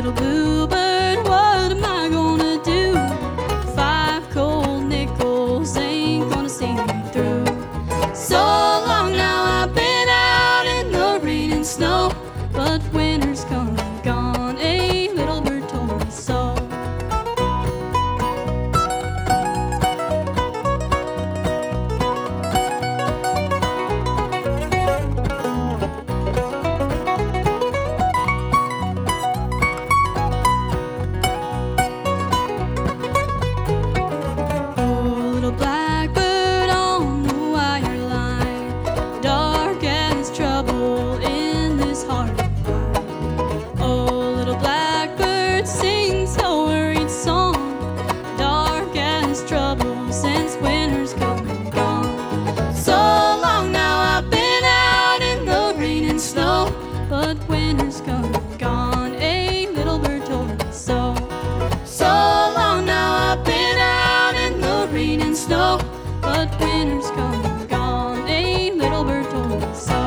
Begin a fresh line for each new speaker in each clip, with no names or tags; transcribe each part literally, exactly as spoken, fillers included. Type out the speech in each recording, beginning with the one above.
little bluebird, what am I gonna do? Five cold nickels ain't gonna see me through. So long now I've been out in the rain and snow, but winter's come and gone, a little bird told me so. But winter's come and gone, a little bird told me so. So long now I've been out in the rain and snow, but winter's come and gone, a little bird told me so.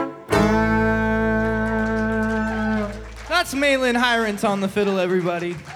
That's Malin Hirons on the fiddle, everybody.